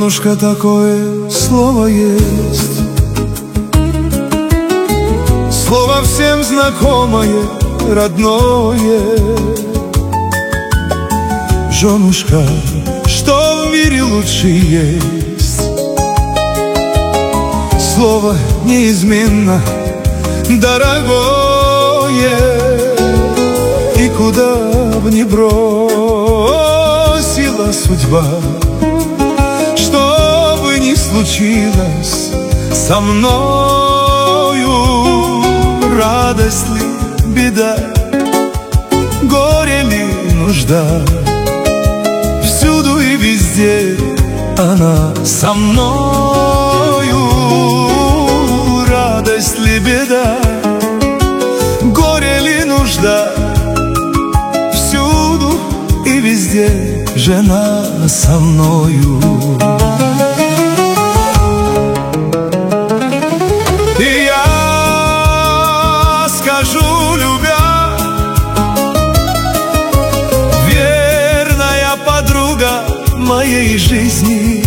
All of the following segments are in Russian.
Женушка, такое слово есть, слово всем знакомое, родное. Женушка, что в мире лучше есть? Слово неизменно дорогое, и куда б ни бросила судьба, что бы ни случилось со мною, радость ли, беда, горе ли, нужда, всюду и везде она со мною. Радость ли, беда, горе ли, нужда, всюду и везде жена со мною. И я скажу, любя, верная подруга моей жизни,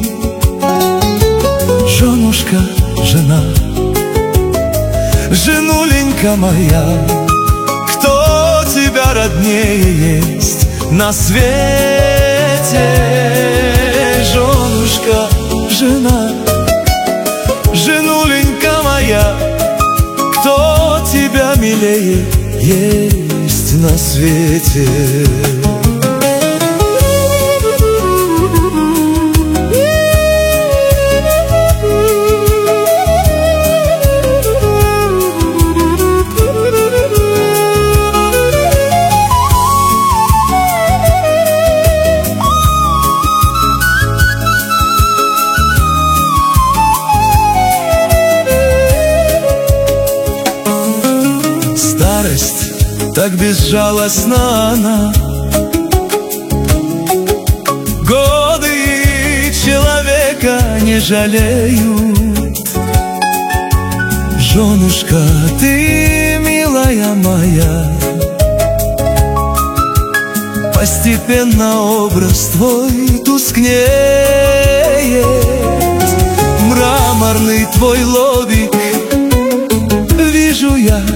женушка, жена, женуленька моя, кто тебя роднее есть на свете? Женушка, жена, женуленька моя, кто тебя милее есть на свете? Так безжалостна она, годы человека не жалеют. Женушка, ты, милая моя, постепенно образ твой тускнеет. Мраморный твой лобик вижу я,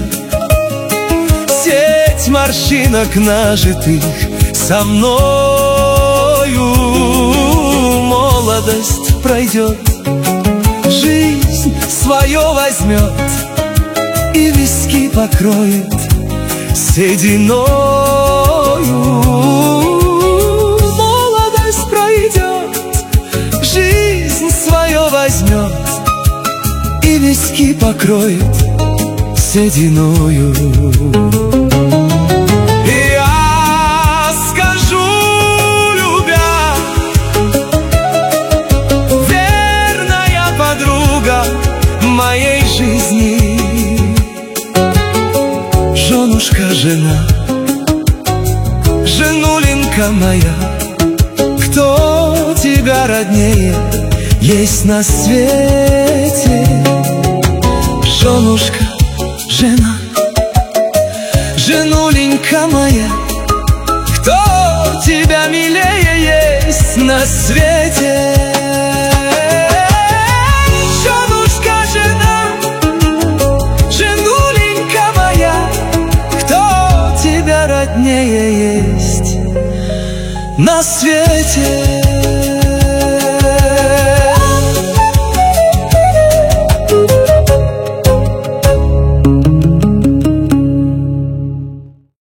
сеть морщинок нажитых со мною. Молодость пройдет, жизнь свое возьмет и виски покроет сединою. Молодость пройдет, жизнь свое возьмет и виски покроет сединою. И я скажу, любя, верная подруга моей жизни, женушка, жена, женуленька моя, кто тебя роднее есть на свете? Женушка, жена, женуленька моя, кто тебя милее есть на свете? Женушка, жена, женуленька моя, кто тебя роднее есть на свете?